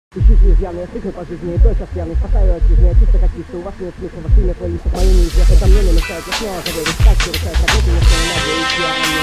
Ищите изъяны, я сыгну по жизни, и точно пьяный, спасаю от жизни, я чисто как чисто, у вас нет смысла, ваше имя плейлистов, мое неизвестно, это мне не мешает, я снова заверюсь, так все решает работу, если не надеюсь,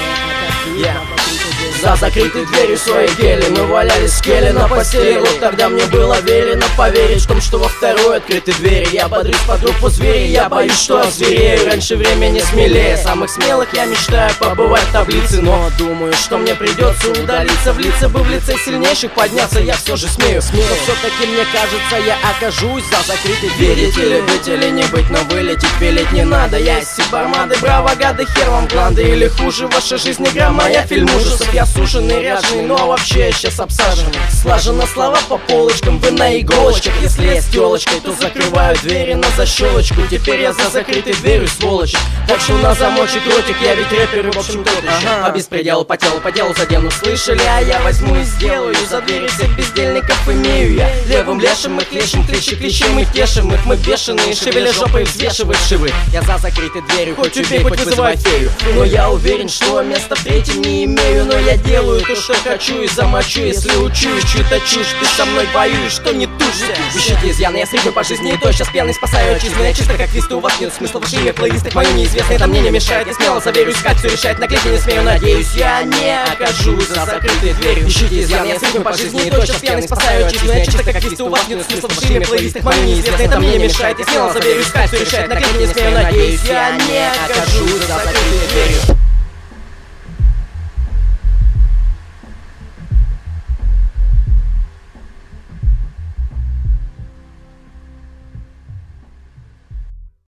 За закрытой дверью своей кели мы валялись в келе на постели. Вот тогда мне было велено поверить в том, что во второй открытой двери я бодрюсь под группу зверей. Я боюсь, что озверею, раньше времени смелее самых смелых я мечтаю побывать в таблице. Но думаю, что мне придется удалиться, влиться бы в лице сильнейших, подняться я все же смею. Но все-таки мне кажется, я окажусь за закрытой дверью. Верить или быть, или не быть, но вылететь пилить не надо. Я из сибармады, браво, гады, хер вам гланды. Или хуже, ваша жизнь не грамма, я фильм ужасов. Я сушеный, ряженый, но вообще я сейчас обсаженный. Слажено слова по полочкам, вы на иголочках. Если я с телочкой, то закрываю двери на защелочку. Теперь я за закрытой дверью, сволочь. Так что на замочек ротик, я ведь рэпер, в общем тот еще. По беспределу, по делу задену, слышали? А я возьму и сделаю за двери всех бездельников имею я. Левым лешим их лещем, клещем и тешим их. Мы бешеные, шевеля жопой, взвешивай шивы. Я за закрытой дверью, хоть убей, хоть вызывай фею. Но я уверен, что места в третьем не имею. Но я делаю то, что хочу и замочу. Если учусь, чью-то чушь, ты со мной воюешь, что не тушься. Ищите изъяны, я стригну по жизни, и то сейчас пьяный спасаю отчизну. Я чисто как листы, у вас нет смысла, ваше имя плейлисты мое неизвестно, это мне не мешает. Я смело заверю, искать все решать, наклейки не смею, надеюсь, я не окажусь за закрытой дверью. Ищите изъяны, я стригну по жизни, и то сейчас пьяный спасаю отчизну. Я чисто как листы, у вас нет смысла, ваше имя плейлисты мое неизвестно, это мне не мешает. Я смело заверю, искать все решать, наклейки не смею, надеюсь, я не окажусь за закрытой дверью.